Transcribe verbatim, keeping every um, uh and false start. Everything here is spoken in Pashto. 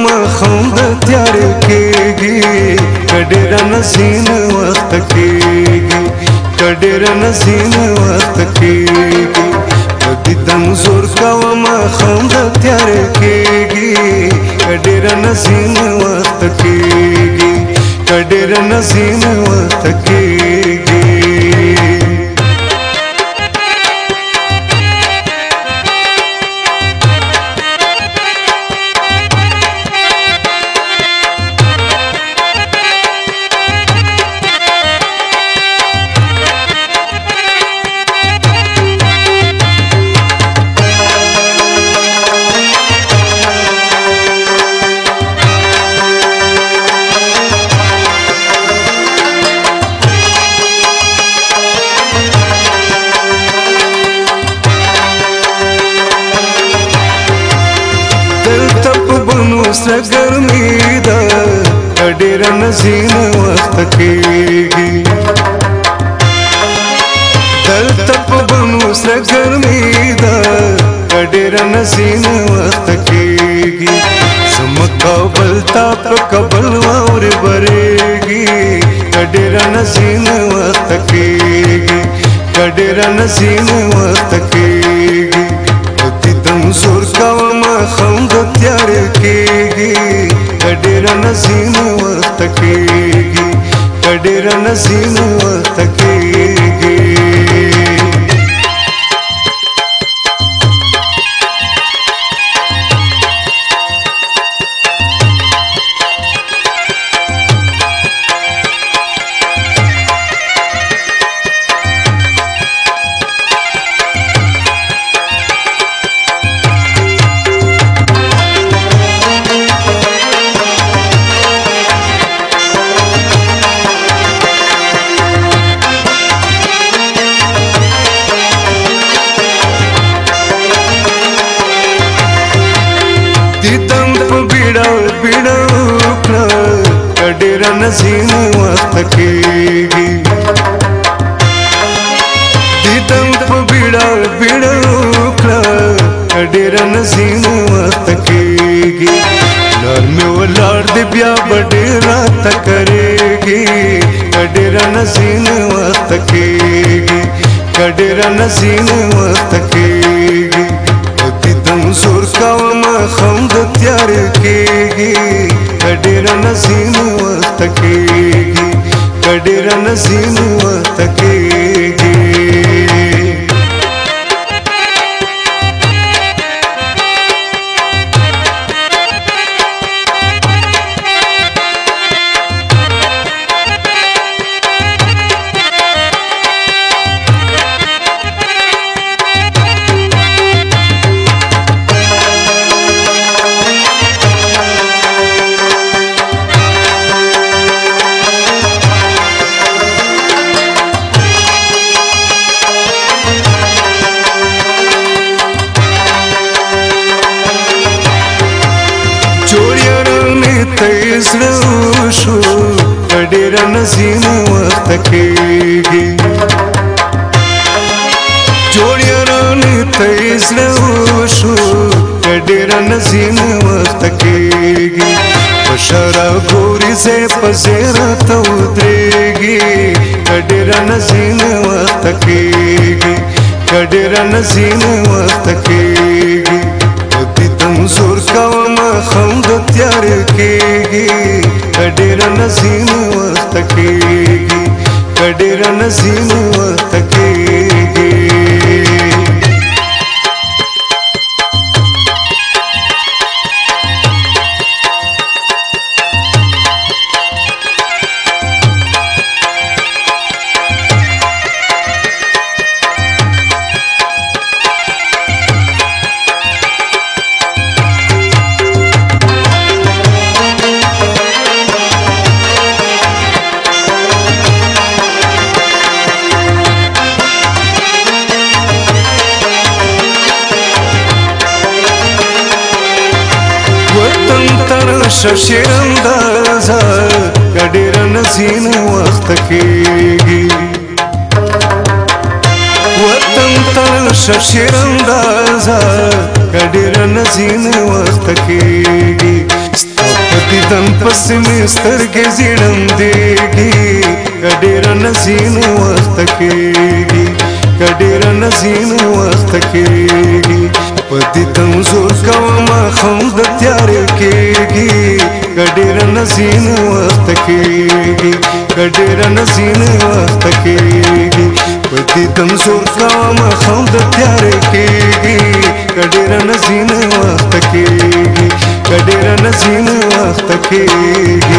مخم د تیار کېږي کډېر نسین وخت کېږي کډېر نسین وخت کېږي پدې دم زور کوه مخم د تیار کېږي کډېر نسین وخت کېږي کډېر نسین وخت کېږي سره ګرمي ده ډېر نسین وخت کېږي دلته په بڼو سره ګرمي ده ډېر نسین وخت کېږي زموږ کابل ته په کابل واورې ورېږي ډېر نسین وخت کېږي ډېر نسین وخت کېږي دم زور کوه مخم د تیار کېږي کډېر نسین وخت کېږي کډېر نسین وخت کېږي ډېر نسین وخت کېږي دیدم په بیړه بیړه وکړه ډېر نسین وخت کېږي لار مې ولاړ دی بیا به ډېر راته کریږي ډېر نسین وخت کېږي ډېر نسین وخت کېږي دیدم زور کوه مخم د تیار کېږي ډېر نسین وخت کېږي ډېر نسین وخت کېږي زړه شو ډېر نسین وخت کېږي جوړ یارانې ته زړه شو ډېر نسین وخت کېږي په شراب ګوري زه په زیره ته ودرېږي ډېر نسین وخت کېږي ډېر نسین وخت کېږي دم زور کوه مخم د تیار کېږي ډېر نسین وخت کېږي ډېر نسین وخت کېږي شیر اندازه ډېر نسین وخت کېږي وطن ته شیر اندازه ډېر نسین وخت کېږي دیدن پس می سترګې زیړندېږي کډېر نزین وخت کېږي کډېر نزین وخت کېږي په دې تم زور کوم خو د تیارې کېږي کډېر نزین وخت کېږي کډېر نزین وخت کېږي په دې تم زور کوم خو د تیارې کېږي کډېر نزین وخت کېږي کډېر نزین وخت کېږي